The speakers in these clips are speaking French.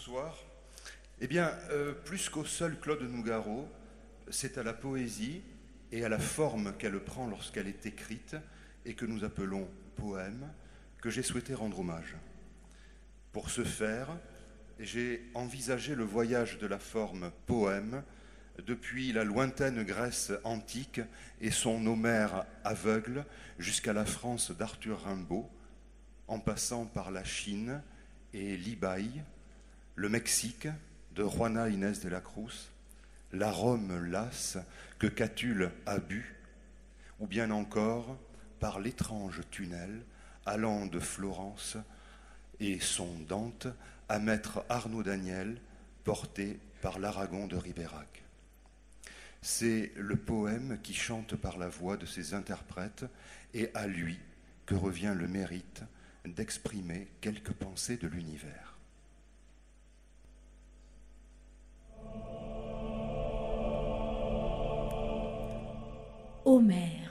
Bonsoir. Eh bien, plus qu'au seul Claude Nougaro, c'est à la poésie et à la forme qu'elle prend lorsqu'elle est écrite et que nous appelons poème que j'ai souhaité rendre hommage. Pour ce faire, j'ai envisagé le voyage de la forme poème depuis la lointaine Grèce antique et son Homère aveugle jusqu'à la France d'Arthur Rimbaud, en passant par la Chine et l'Ibaï, le Mexique de Juana Inés de la Cruz, la Rome lasse que Catulle a bu, ou bien encore par l'étrange tunnel allant de Florence et son Dante à maître Arnaud Daniel, porté par l'Aragon de Ribérac. C'est le poème qui chante par la voix de ses interprètes et à lui que revient le mérite d'exprimer quelques pensées de l'univers. Homère.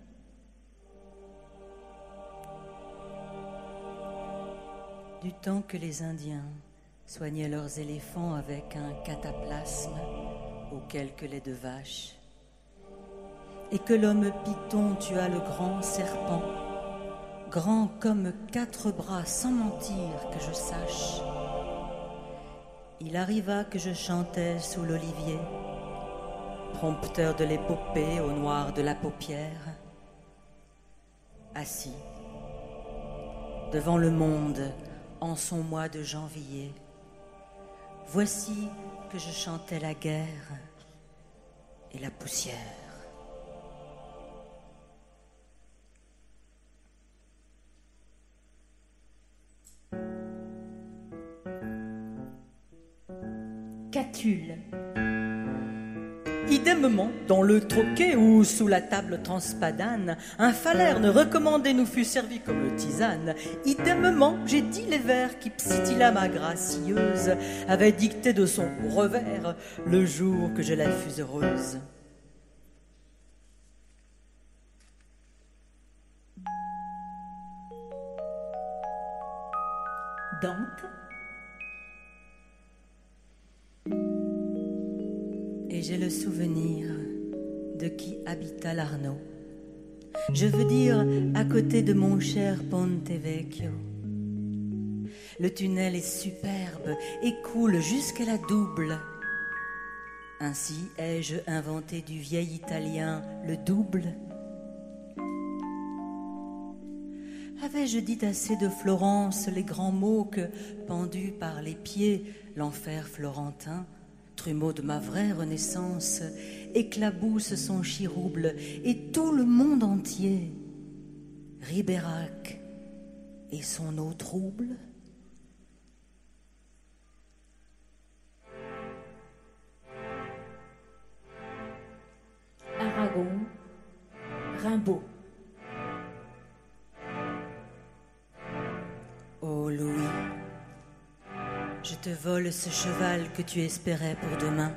Du temps que les Indiens soignaient leurs éléphants avec un cataplasme ou quelques laits de vache, et que l'homme python tua le grand serpent, grand comme 4 bras, sans mentir que je sache, il arriva que je chantais sous l'olivier, prompteur de l'épopée au noir de la paupière, assis devant le monde en son mois de janvier. Voici que je chantais la guerre et la poussière. Catulle. Idemment, dans le troquet ou sous la table transpadane, un falerne recommandé nous fut servi comme tisane. Idemment, j'ai dit les vers qui Psytilla, ma gracieuse, avait dicté de son revers le jour que je la fus heureuse. Dante. Et j'ai le souvenir de qui habita l'Arno. Je veux dire, à côté de mon cher Ponte Vecchio. Le tunnel est superbe et coule jusqu'à la double. Ainsi ai-je inventé du vieil italien le double. Avais-je dit assez de Florence les grands mots que, pendus par les pieds, l'enfer florentin, trumeau de ma vraie renaissance, éclabousse son chirouble et tout le monde entier, Ribérac et son eau trouble? Aragon. Rimbaud. Oh Louis, je te vole ce cheval que tu espérais pour demain.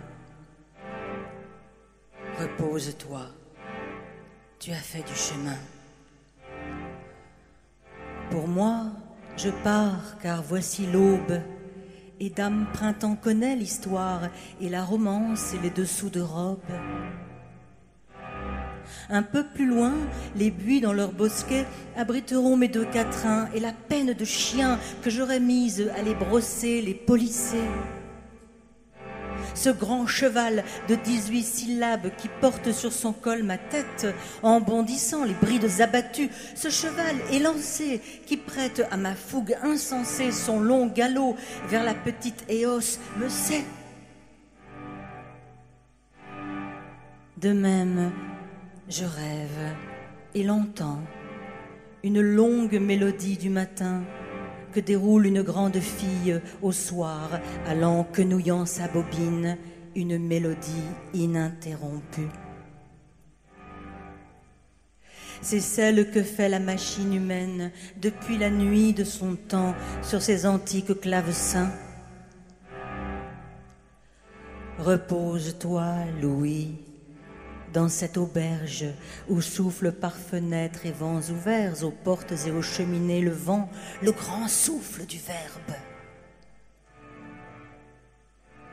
Repose-toi, tu as fait du chemin. Pour moi, je pars, car voici l'aube, et Dame Printemps connaît l'histoire et la romance et les dessous de robe. Un peu plus loin, les buis dans leur bosquet abriteront mes 2 quatrains et la peine de chien que j'aurais mise à les brosser, les polisser. Ce grand cheval de 18 syllabes qui porte sur son col ma tête en bondissant les brides abattues, ce cheval élancé qui prête à ma fougue insensée son long galop vers la petite Éos me sait. De même, je rêve et l'entends, une longue mélodie du matin que déroule une grande fille au soir, allant quenouillant sa bobine, une mélodie ininterrompue. C'est celle que fait la machine humaine depuis la nuit de son temps sur ses antiques clavecins. Repose-toi, Louis, dans cette auberge où souffle par fenêtres et vents ouverts aux portes et aux cheminées le vent, le grand souffle du verbe.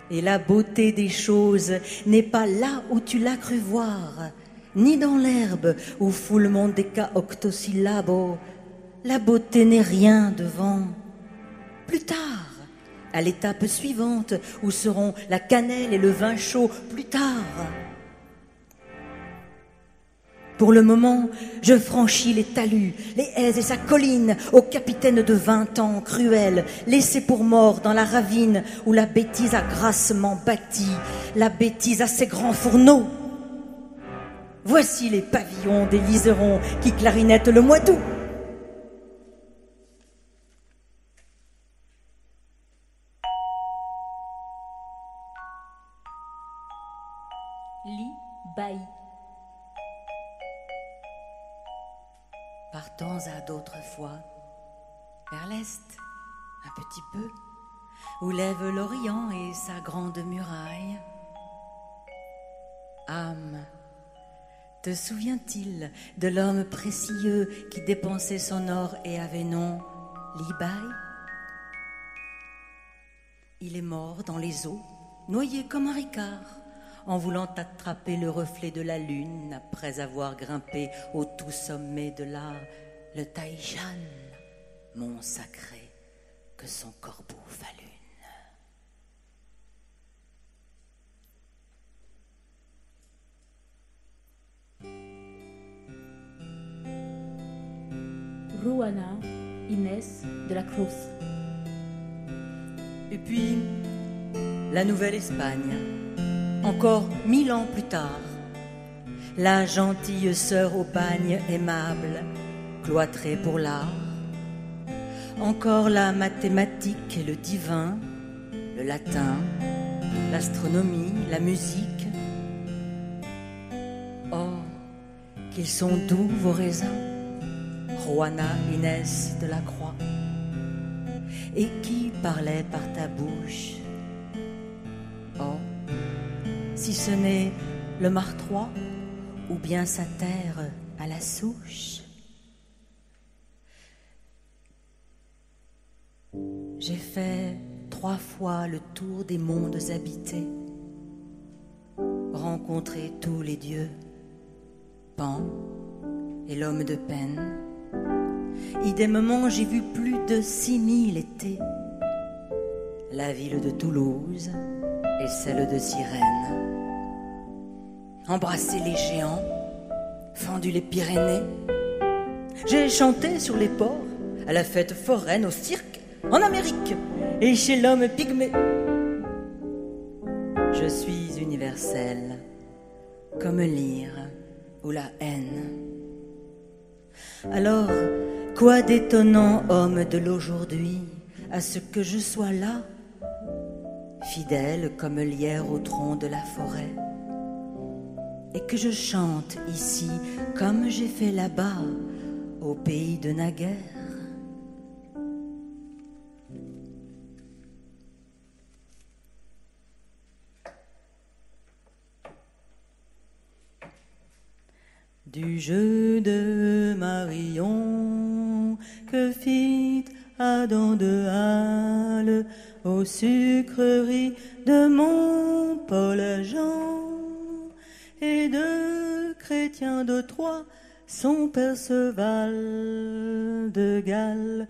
Et la beauté des choses n'est pas là où tu l'as cru voir, ni dans l'herbe où foulement déca octosyllabo. La beauté n'est rien devant. Plus tard, à l'étape suivante, où seront la cannelle et le vin chaud, plus tard. Pour le moment, je franchis les talus, les haies et sa colline, au capitaine de 20 ans, cruel, laissé pour mort dans la ravine où la bêtise a grassement bâti, la bêtise a ses grands fourneaux. Voici les pavillons des liserons qui clarinettent le mois d'août. Li Baï. Partons à d'autres fois, vers l'est, un petit peu, où lève l'Orient et sa grande muraille. Âme, te souvient-il de l'homme précieux qui dépensait son or et avait nom Li-Bai? Il est mort dans les eaux, noyé comme un ricard, en voulant attraper le reflet de la lune après avoir grimpé au tout sommet de le Taïchan, mont sacré que son corbeau falune. Ruana Inès de la Cruz. Et puis, la Nouvelle-Espagne, encore 1000 ans plus tard, la gentille sœur au bagne aimable, cloîtrée pour l'art, encore la mathématique et le divin, le latin, l'astronomie, la musique. Oh, qu'ils sont doux vos raisins, Juana Inès de la Croix, et qui parlait par ta bouche. Oh, si ce n'est le martroi ou bien sa terre à la souche. J'ai fait 3 fois le tour des mondes habités, rencontré tous les dieux, Pan et l'homme de peine. Idémement, j'ai vu plus de 6000 étés, la ville de Toulouse et celle de Cyrène. Embrassé les géants, fendu les Pyrénées. J'ai chanté sur les ports, à la fête foraine, au cirque, en Amérique et chez l'homme pygmée. Je suis universel, comme l'ire ou la haine. Alors, quoi d'étonnant, homme de l'aujourd'hui, à ce que je sois là, fidèle comme lierre au tronc de la forêt, et que je chante ici comme j'ai fait là-bas, au pays de naguère. Du jeu de Marion que fit Adam de Halle aux sucreries de mon Paul Jean et de Chrétien de Troyes, son Perceval de Galles.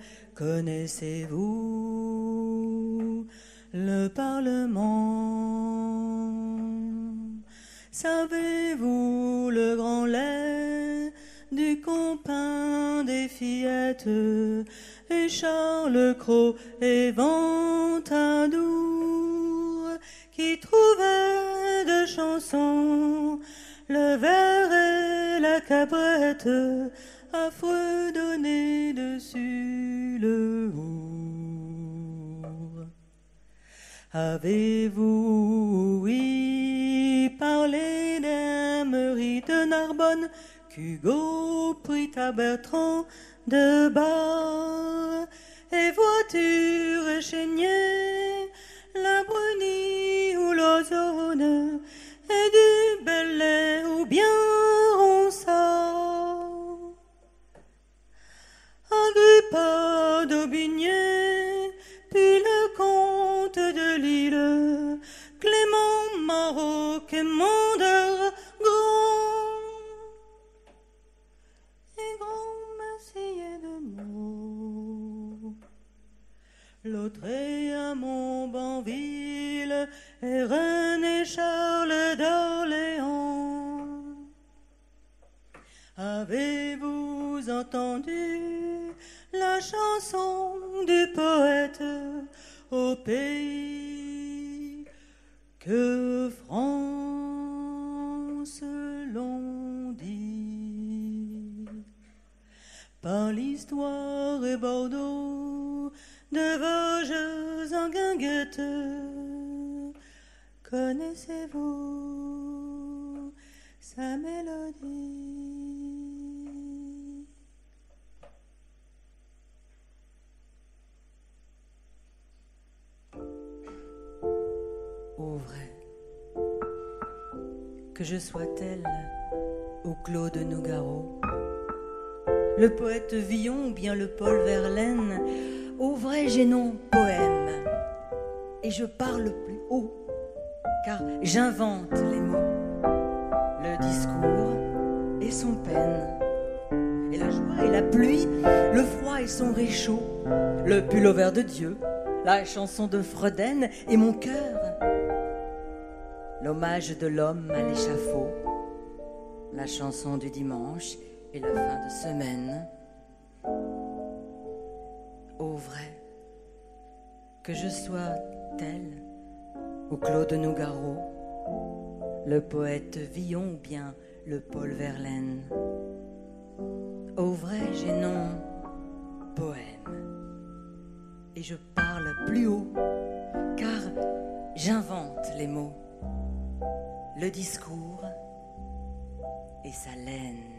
Connaissez-vous le Parlement? Savez-vous le grand lait du compagnon des fillettes et Charles Cros et Ventadour qui trouvaient de chansons le ver et la cabrette à fredonner dessus le our. Avez-vous ouï parler d'Emery de Narbonne qu'Hugo prit à Bertrand de Bar et voiture chénier, la Bruni ou l'Ozone et du Bellay ou bien Ronsard. Agrippa d'Aubigné, puis le comte de Lille, Lautré à Montbanville et René Charles d'Orléans. Avez-vous entendu la chanson du poète au pays que France l'on dit? Par l'histoire et Bordeaux de Vosges en guinguette, connaissez-vous sa mélodie? Ô vrai, que je sois tel au Claude Nougaro, le poète Villon ou bien le Paul Verlaine, ô vrai j'ai nom poème, et je parle plus haut, car j'invente les mots, le discours et son peine, et la joie et la pluie, le froid et son réchaud, le pullover de Dieu, la chanson de Freuden et mon cœur, l'hommage de l'homme à l'échafaud, la chanson du dimanche et la fin de semaine. Ô vrai, que je sois tel ou Claude Nougaro, le poète Villon ou bien le Paul Verlaine. Ô vrai, j'ai nom poème, et je parle plus haut, car j'invente les mots, le discours et sa laine.